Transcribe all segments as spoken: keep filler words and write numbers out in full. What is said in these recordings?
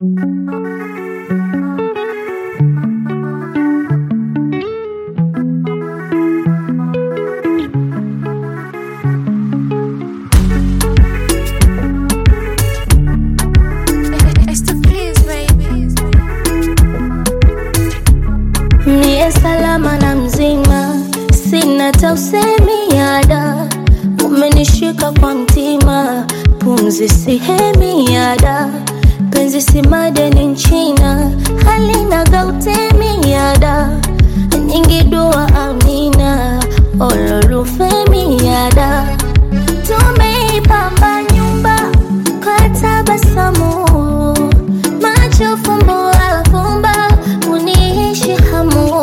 Niye salama na mzima, sina tausemi yada. Umenishika kwa mtima, pumzi sihemi yada. Penzi si madeni nchina, halina gautemi yada. Nyingi dua amina, olorufemi yada. Tumeipamba nyumba kwa tabasamu, macho fumbo afumba, uniishi hamu.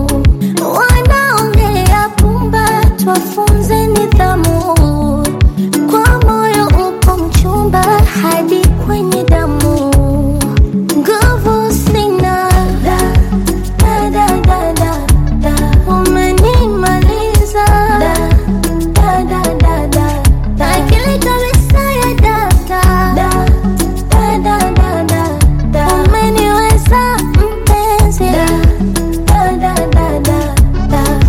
Wanaongea pumba, twafunze nidhamu. Kwa moyo upo mchumba, hadi kwenye damu. Nguvu sina, da, da, da, da, da, da. Umenimaliza, da, da, da, da, da, da. Akili kabisa ya data, da, da, da, da, da, da. Umeniweza mpenzi, da, da, da, da, da, da.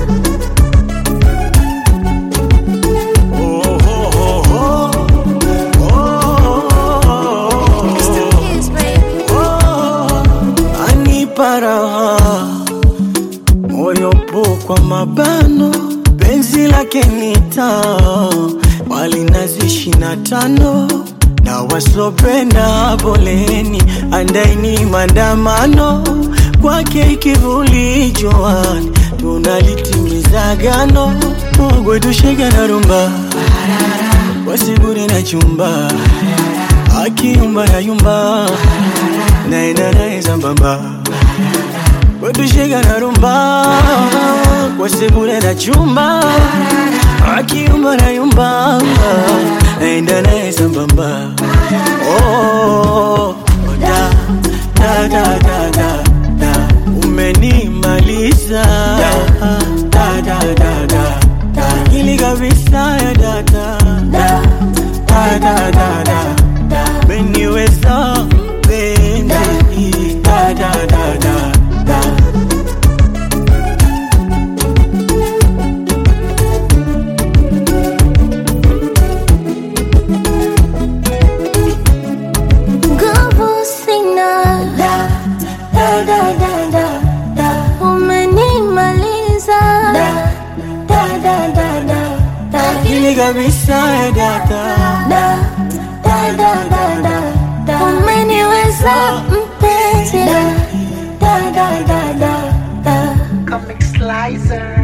Aniparaha moyo po kwa mabano, penzi lake nita wali nazi ishirini na tano na wasopenda boleni, andaini maandamano kwake ikivuli joani, tunalitimiza gano. Mugwe tushega na rumba wasiguri na chumba, akiyumba na yumba naenda nae sambamba. Wetushega na rumba wasiguri na chumba, akiyumba na yumba naenda nae sambamba. Oh, da, da, da, da, da, da. Umenimaliza, da, da, da, da, da, da. Ili kabisa ya data, da, da, da, da, da, da. Umeniweza mpenzi, da, da, da, da, da. Nguvu sina, da, da, da, da, da, da. Umenimaliza, da, da, da, da, da, da. Ili kabisa ya data, Da, da, da, da, da, da. Umeniweza mpenzi, da, da, da, da, da, da. Comic Slicer.